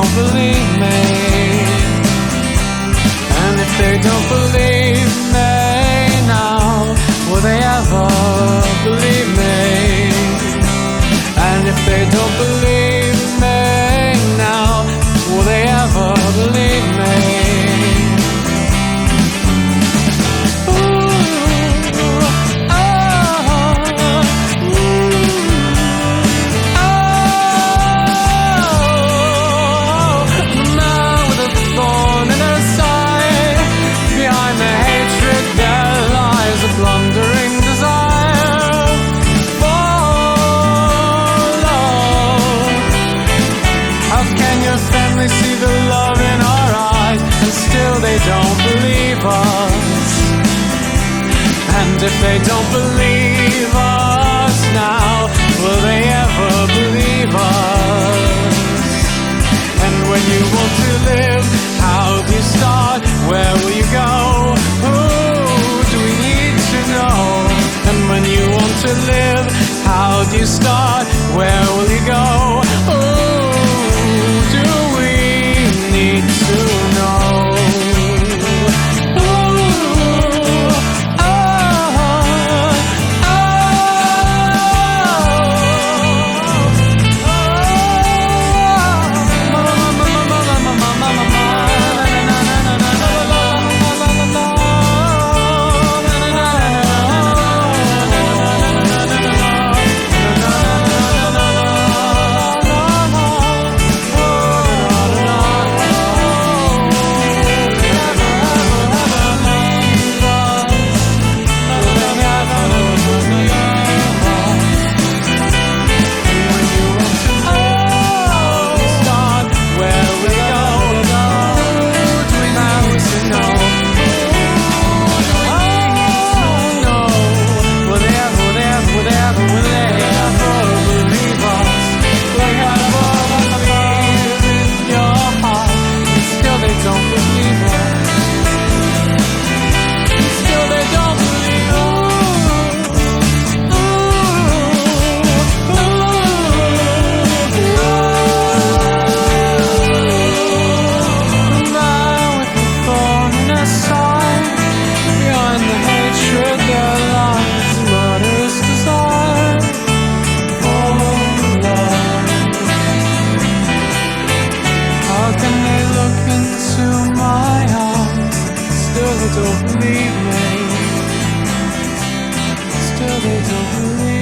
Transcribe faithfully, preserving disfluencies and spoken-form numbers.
don't believe me, and if they don't believe me now, will they ever believe me? And if they don't believe me now, will they ever believe me? Blundering desire for love. How can your family see the love in our eyes and still they don't believe us? And if they don't believe us now, will they ever believe us? And when you want to live, how do you start? Where will you go? Who do we need to know? And when you want to live, how do you start? Where will you go? Oh, do we need to know? Don't believe me. Still they don't believe me.